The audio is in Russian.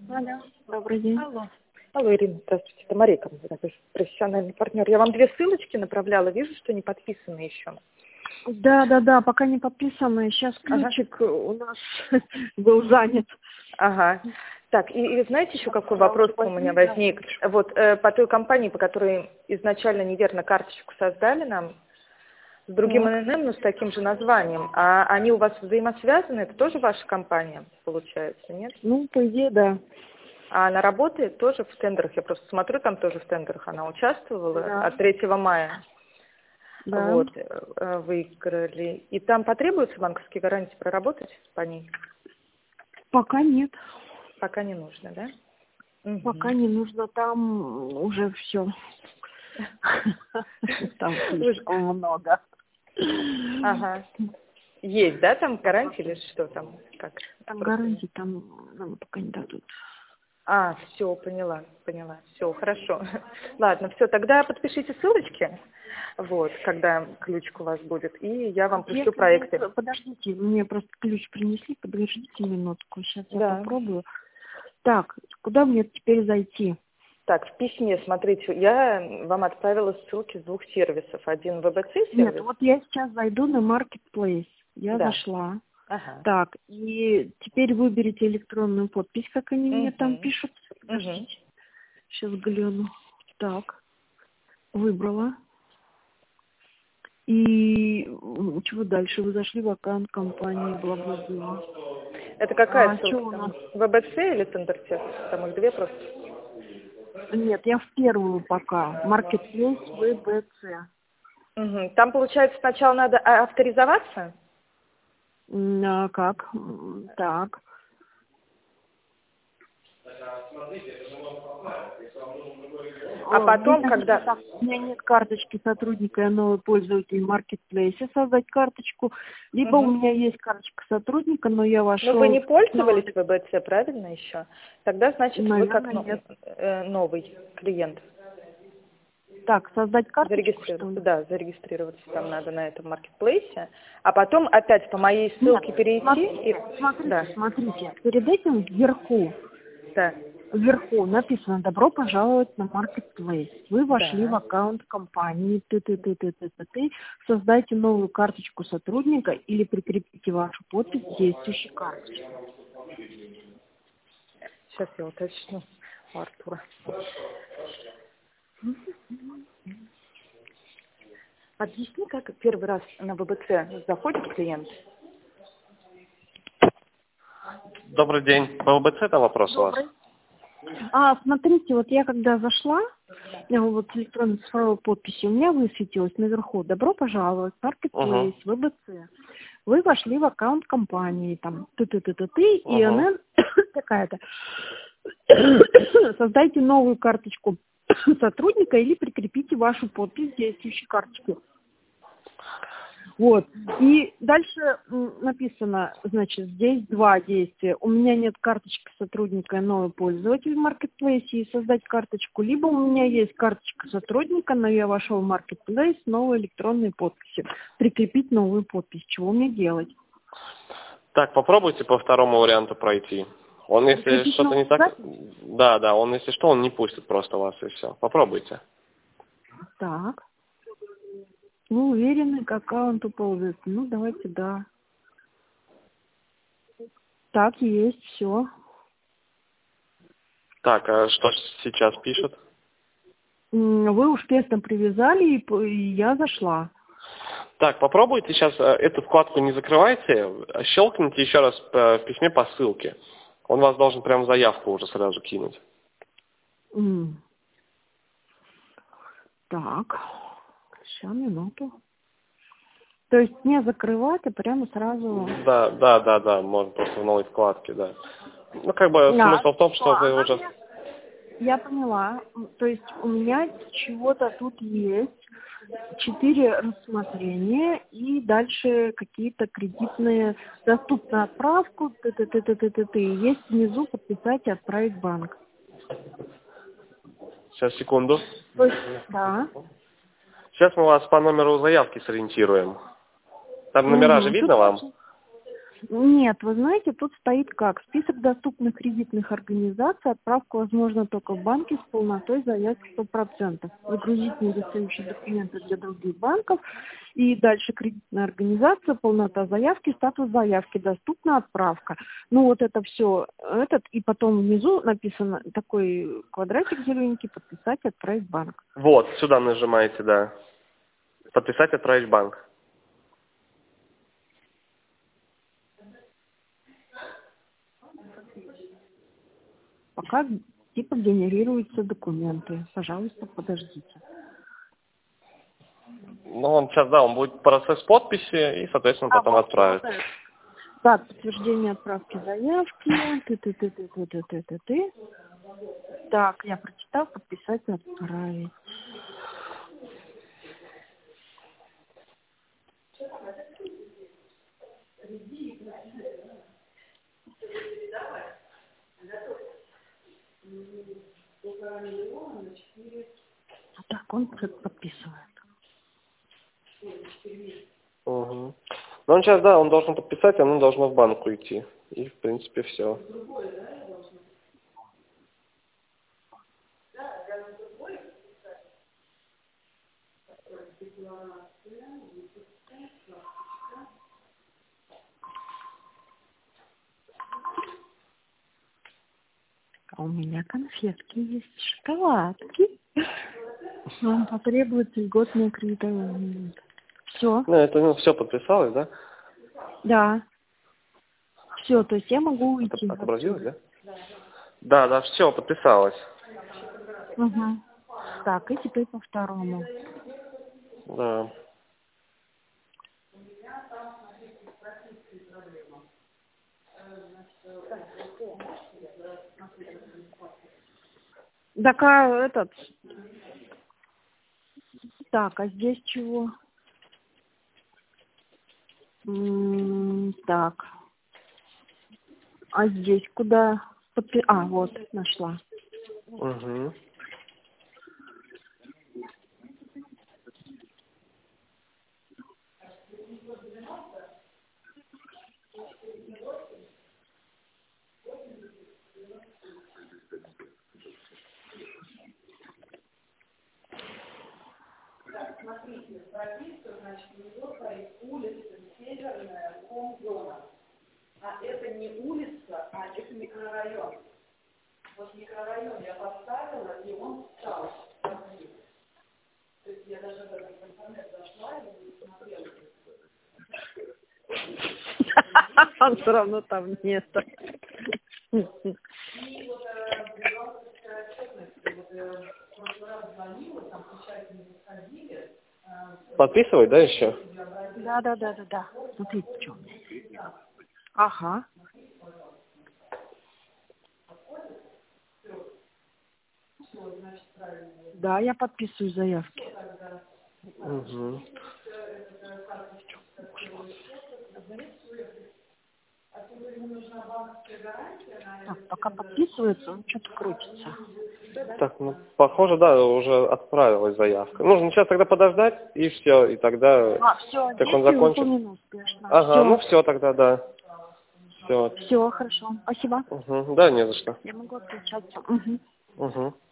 Алло, добрый день. Алло. Алло, Ирина, здравствуйте. Это Марика, такой профессиональный партнер. Я вам 2 ссылочки направляла, вижу, что не подписаны еще. Да, пока не подписано. Сейчас ключик у нас был занят. Ага. Так, и знаете еще какой вопрос у меня возник? Вот по той компании, по которой изначально неверно карточку создали нам, с другим ННН, но с таким же названием, а они у вас взаимосвязаны, это тоже ваша компания, получается, нет? Ну, по идее, да. А она работает тоже в тендерах, я просто смотрю, там тоже в тендерах она участвовала от 3 мая. Да. Вот, выиграли. И там потребуются банковские гарантии проработать по ней? Пока нет. Пока не нужно, да? Пока не нужно. Там уже все. Там слишком много. Ага. Есть, да, там гарантии или что там? Как? Там Просто... гарантии, там нам пока не дадут. А, все, поняла. Все, хорошо. Ладно, все, тогда подпишите ссылочки, вот, когда ключик у вас будет, и я вам пришлю проекты. Подождите, мне просто ключ принесли, подождите минутку, сейчас я Да. попробую. Так, куда мне теперь зайти? Так, в письме, смотрите, я вам отправила ссылки с 2 сервисов. Один ВБЦ-сервис. Нет, вот я сейчас зайду на Marketplace. Я Да. зашла. Ага. Так, и теперь выберите электронную подпись, как они мне там пишут. Подождите. Сейчас гляну. Так, выбрала. И чего дальше? Вы зашли в аккаунт компании, бла-бла-бла. Это какая Что у ссылка нас? там? ВБЦ или Тендертест? Там их 2 просто. Нет, я в первую пока. Marketplace ВБЦ. Там, получается, сначала надо авторизоваться? А как? Так. А потом, Вы когда... так, у меня нет карточки сотрудника, я новый пользователь в Marketplace, создать карточку. Либо у меня есть карточка сотрудника, но я вошел... Ну, вы не пользовались ВБЦ, правильно, еще? Тогда, значит, вы как Наверное, нет. новый клиент. Так, создать карточку, Зарегистрироваться, да, зарегистрироваться там надо на этом маркетплейсе, а потом опять по моей ссылке перейти. Смотрите. Перед этим вверху написано «Добро пожаловать на Marketplace». Вы вошли в аккаунт компании, создайте новую карточку сотрудника или прикрепите вашу подпись к действующей карточке. Сейчас я уточню у Артура. Объясни, как первый раз на ВБЦ заходит клиент. Добрый день. По ВБЦ это вопрос у вас? Смотрите, вот я когда зашла, вот с электронной цифровой подписью, у меня высветилось наверху «Добро пожаловать, Marketplace, ВБЦ». Вы вошли в аккаунт компании, там, ИНН такая-то. Создайте новую карточку сотрудника или прикрепите вашу подпись к действующей карточке. Вот. И дальше написано, значит, здесь 2 действия. У меня нет карточки сотрудника, новый пользователь в Marketplace, и создать карточку. Либо у меня есть карточка сотрудника, но я вошел в Marketplace, новой электронной подписью. Прикрепить новую подпись. Чего мне делать? Так, попробуйте по второму варианту пройти. Он, если что-то не так... Да, он, если что, он не пустит просто вас, и все. Попробуйте. Так. Вы уверены, к аккаунту ползает? Ну, давайте, да. Так, есть, все. Так, а что сейчас пишет? Вы успешно привязали, и я зашла. Так, попробуйте сейчас эту вкладку не закрывайте, щелкните еще раз в письме по ссылке. Он вас должен прям заявку уже сразу кинуть. Так, сейчас, минуту. То есть не закрывать, а прямо сразу... Да, можно просто в новой вкладке, да. Ну, как бы смысл в том, что вы уже... Я поняла. То есть у меня чего-то тут есть. 4 рассмотрения и дальше какие-то кредитные, доступную отправку, есть внизу подписать и отправить в банк. Сейчас, секунду. Да. Сейчас мы вас по номеру заявки сориентируем. Там номера же видно вам? Нет, вы знаете, тут стоит как? Список доступных кредитных организаций. Отправка возможна только в банке с полнотой заявки 100%. Загрузить недостающие документы для других банков. И дальше кредитная организация, полнота заявки, статус заявки, доступна отправка. Ну вот это все, и потом внизу написано такой квадратик зелененький, подписать, отправить в банк. Вот, сюда нажимаете, да. Подписать, отправить в банк. Пока типа генерируются документы. Пожалуйста, подождите. Ну, он сейчас, да, он будет процесс подписи и, соответственно, потом вот отправит. вот так, подтверждение отправки заявки. Ты. Так, я прочитал, подписать, отправить. Так, он подписывает. Угу. Ну, он сейчас, да, он должен подписать, оно должно в банк уйти. И, в принципе, все. А у меня конфетки есть, шоколадки. Вам потребуется льготное кредитование. Все. Ну, это, все подписалось, да? Да. Все, то есть я могу уйти. Отобразилось, да? Да, все, подписалось. Угу. Так, и теперь по второму. Да. Так, а этот... Так, а здесь чего? Так. А здесь куда? А, вот, нашла. Угу. Смотрите, прописка, значит, у него стоит улица Северная, Комзона. А это не улица, а это микрорайон. Вот микрорайон я поставила, и он встал. То есть я даже в этот интернет зашла и смотрела. Он все равно там нет. И вот бухгалтерская отчетность, вот в прошлый раз звонила, там печати не заходили. Подписывай, да, еще? Да. Смотрите, что у меня есть. Ага. Да, я подписываю заявки. Угу. Так, пока подписывается, он что-то крутится. Так, ну, похоже, да, уже отправилась заявка. Нужно сейчас тогда подождать, и все, и тогда, Все, как он закончит. успешно. Ага, Всё. ну все тогда, да. Все. Все, хорошо. Спасибо. Угу. Да, не за что. Я могу отключаться. Угу. Угу.